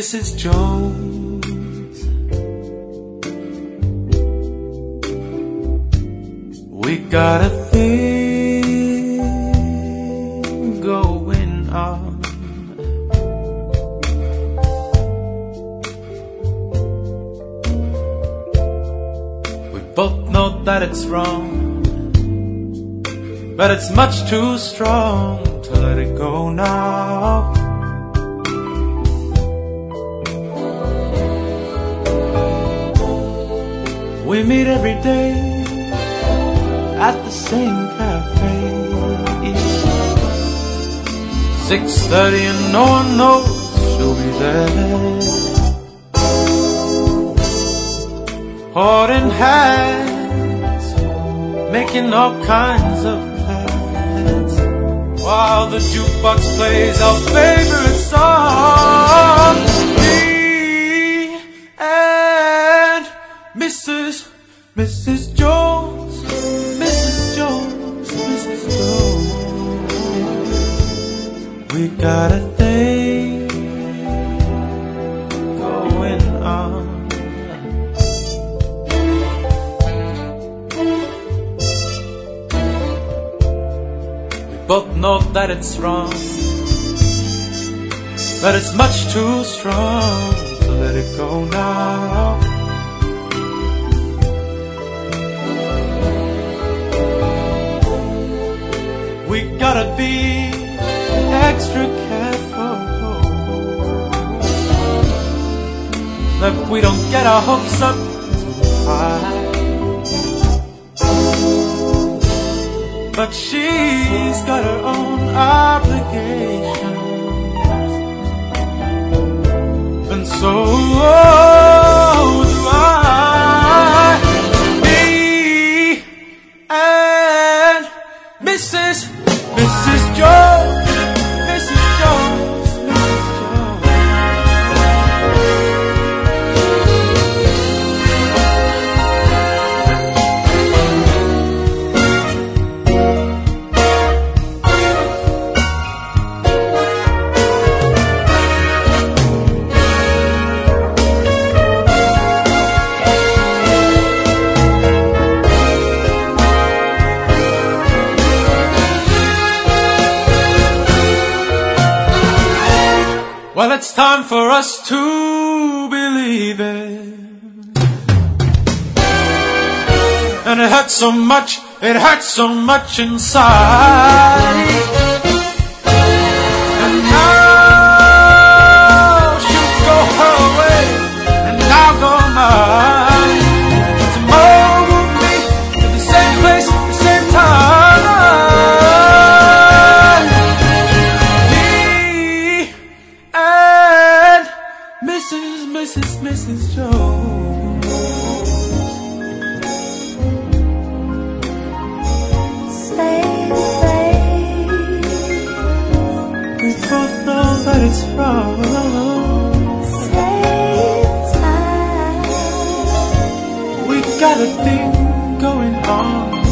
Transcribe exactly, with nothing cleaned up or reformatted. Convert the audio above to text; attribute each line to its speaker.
Speaker 1: Missus Jones. We got a thing going on. We both know that it's wrong, but it's much too strong to let it go now. We meet every day at the same cafe. Six thirty and no one knows she'll be there. Holding hands, making all kinds of plans, while the jukebox plays our favorite song. Me and Missus Missus Jones, Missus Jones, Missus Jones. We got a thing going on. We both know that it's wrong, but it's much too strong to let it go now. We gotta be extra careful that we don't get our hopes up too high. But she's got her own obligations, and so do I. Me and Missus Missus Jones, Missus Jones, Missus Jones. Well, it's time for us to believe it. And it hurts so much, it hurts so much inside. And now she'll go her way, and I'll go mine. Tomorrow we'll meet at the same place, the same time. Missus Missus Missus Jones.
Speaker 2: Same place.
Speaker 1: We both know that it's wrong.
Speaker 2: Same time.
Speaker 1: We got a thing going on.